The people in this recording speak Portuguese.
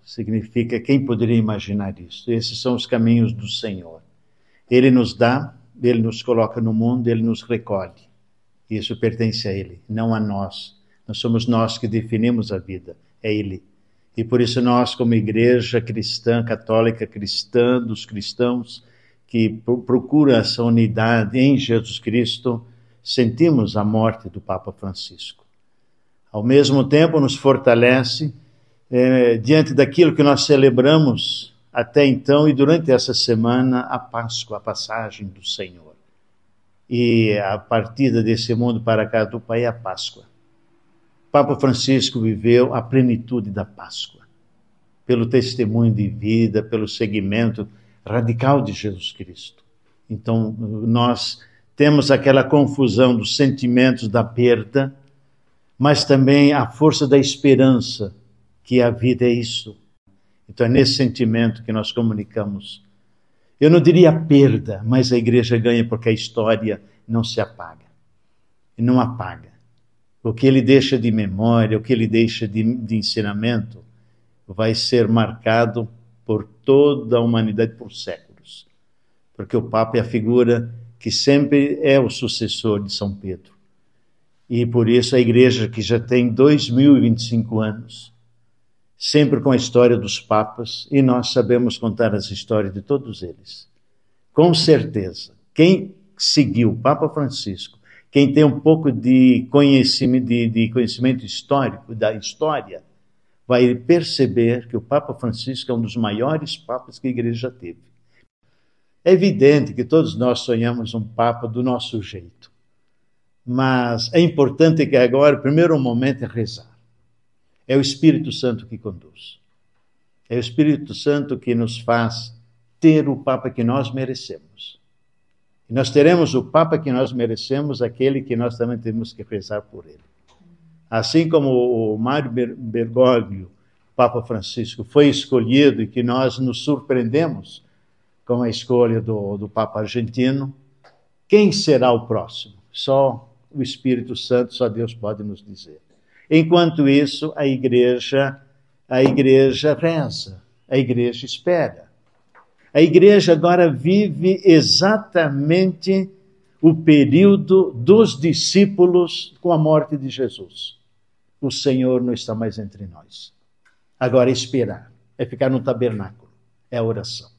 Significa, quem poderia imaginar isso? Esses são os caminhos do Senhor. Ele nos dá, Ele nos coloca no mundo, Ele nos recolhe. Isso pertence a Ele, não a nós. Não somos nós que definimos a vida, é Ele. E por isso nós, como igreja cristã, católica cristã, dos cristãos, que procura essa unidade em Jesus Cristo, sentimos a morte do Papa Francisco. Ao mesmo tempo nos fortalece diante daquilo que nós celebramos até então e durante essa semana, a Páscoa, a passagem do Senhor. E a partida desse mundo para cá do Pai é a Páscoa. Papa Francisco viveu a plenitude da Páscoa, pelo testemunho de vida, pelo seguimento radical de Jesus Cristo. Então, nós temos aquela confusão dos sentimentos da perda, mas também a força da esperança, que a vida é isso. Então, é nesse sentimento que nós comunicamos. Eu não diria perda, mas a igreja ganha porque a história não se apaga. E não apaga. O que ele deixa de memória, o que ele deixa de ensinamento, vai ser marcado por toda a humanidade por séculos. Porque o Papa é a figura que sempre é o sucessor de São Pedro. E por isso a igreja, que já tem 2025 anos, sempre com a história dos papas, e nós sabemos contar as histórias de todos eles. Com certeza, quem seguiu o Papa Francisco, quem tem um pouco de conhecimento histórico, da história, vai perceber que o Papa Francisco é um dos maiores papas que a igreja teve. É evidente que todos nós sonhamos um Papa do nosso jeito, mas é importante que agora, o primeiro momento é rezar. É o Espírito Santo que conduz. É o Espírito Santo que nos faz ter o Papa que nós merecemos. E nós teremos o Papa que nós merecemos, aquele que nós também temos que rezar por ele. Assim como o Mário Bergoglio, Papa Francisco, foi escolhido e que nós nos surpreendemos com a escolha do Papa argentino, quem será o próximo? Só o Espírito Santo, só Deus pode nos dizer. Enquanto isso, a igreja reza, a igreja espera. A igreja agora vive exatamente o período dos discípulos com a morte de Jesus. O Senhor não está mais entre nós. Agora, esperar é ficar no tabernáculo, é a oração.